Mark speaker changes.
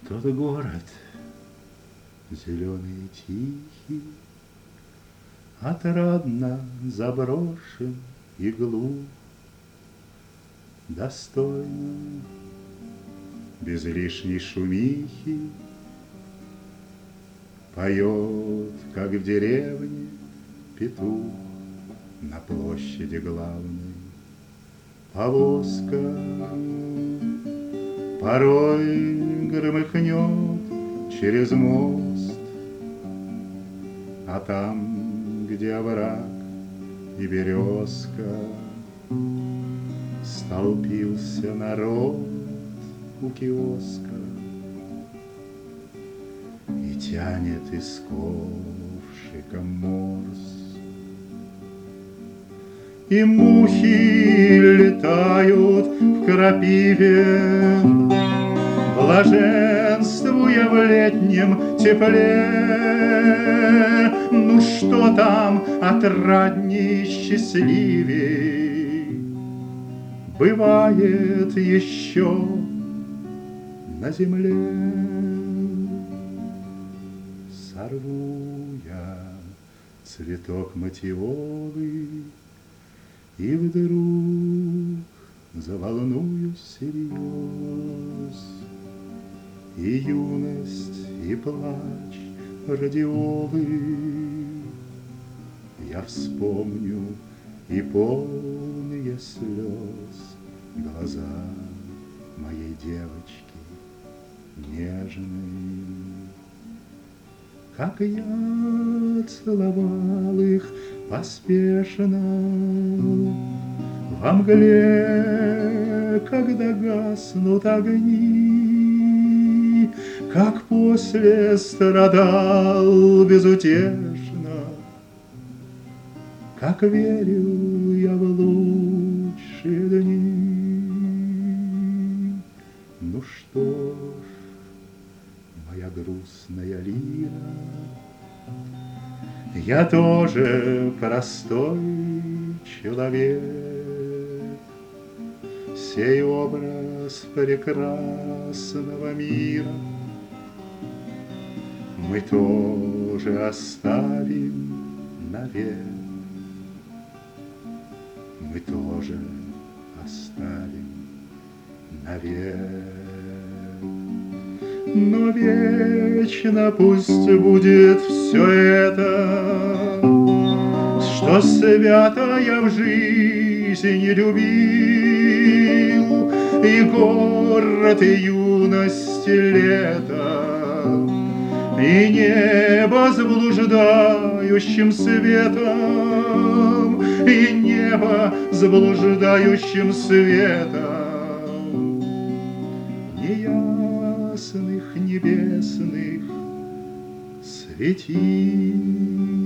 Speaker 1: Тот город зеленый и тихий, отрадно заброшен и глух, достойно, без лишней шумихи, поет, как в деревне, петух на площади главной. Повозка порой громыхнет через мост, а там, где овраг и березка, столпился народ у киоска и тянет из ковшика морс. И мухи летают в крапиве, блаженствуя в летнем тепле. Ну что там отрадней, счастливей бывает еще на земле? Сорву я цветок матиолы, и вдруг заволнуюсь всерьез. И юность, и плач радиолы я вспомню, и полные слез глаза моей девочки нежной. Как я целовал их поспешно во мгле, когда гаснут огни, как после страдал безутешно, как верил я в лучшие дни. Ну что ж, моя грустная лира, я тоже простой человек. Сей образ прекрасного мира мы тоже оставим навек. Мы тоже оставим навек. Но вечно пусть будет все это, что свято я в жизни любил, и город, и юность, и лето, и небо с блуждающим светом, и небо с блуждающим светом неясных небесных светил.